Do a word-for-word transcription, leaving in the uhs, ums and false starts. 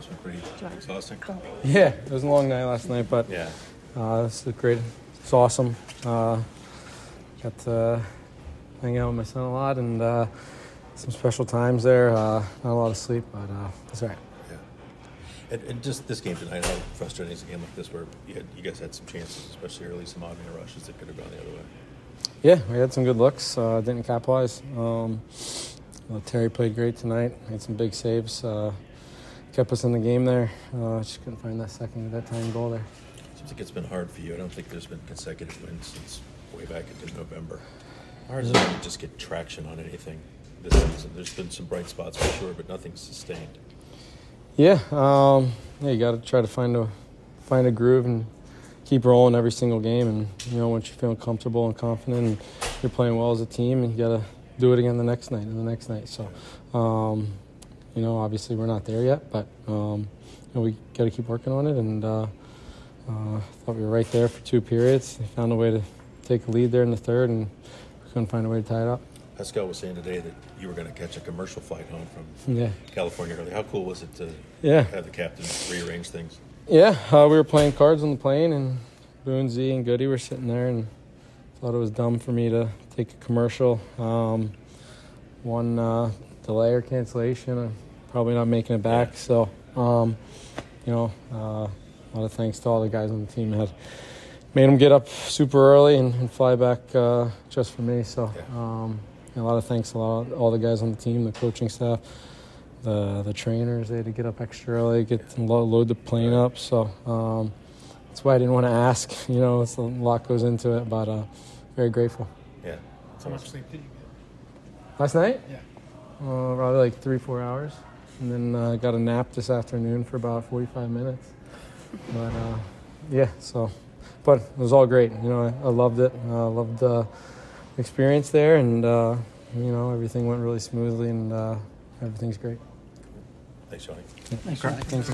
must have been pretty exhausting. Yeah, it was a long night last night, but Yeah. uh, this is great. It's awesome. Uh, got to hang out with my son a lot and uh, some special times there. Uh, not a lot of sleep, but uh, it's all right. Yeah. And, and just this game tonight, how frustrating is a game like this where you, had, you guys had some chances, especially early, some odd man rushes that could have gone the other way? Yeah, we had some good looks. Uh, didn't capitalize. Um, well, Terry played great tonight. Made some big saves. Uh, kept us in the game there. Uh, just couldn't find that second, that time goal there. Seems like it's been hard for you. I don't think there's been consecutive wins since way back into November. How hard is it to just get traction on anything this season? There's been some bright spots for sure, but nothing's sustained. Yeah, um, yeah, you got to try to find a find a groove and keep rolling every single game. And you know, once you're feeling comfortable and confident, and you're playing well as a team, and you got to do it again the next night and the next night. So, um, you know, obviously we're not there yet, but um, you know, we got to keep working on it. And uh, uh, thought we were right there for two periods. They found a way to take a lead there in the third, and we couldn't find a way to tie it up. Pascal was saying today that you were going to catch a commercial flight home from yeah. California early. How cool was it to yeah. have the captain rearrange things? Yeah, uh, we were playing cards on the plane, and Boone, Z, and Goody were sitting there, and thought it was dumb for me to take a commercial. Um, one uh, delay or cancellation, I'm probably not making it back. So, um, you know, uh, a lot of thanks to all the guys on the team that had made them get up super early and, and fly back uh, just for me. So, um, a lot of thanks to all, all the guys on the team, the coaching staff, the the trainers. They had to get up extra early, get load, load the plane up. So um, that's why I didn't want to ask. You know, it's a lot goes into it, but uh, very grateful. Yeah. How much sleep did you get? Last night? Yeah. Uh, probably like three, four hours. And then I uh, got a nap this afternoon for about forty-five minutes. But, uh, yeah, so. But it was all great. You know, I, I loved it. I uh, loved the experience there. And, uh, you know, everything went really smoothly, and uh, everything's great. Thanks, Johnny. Yeah. Thanks, Johnny. Thanks.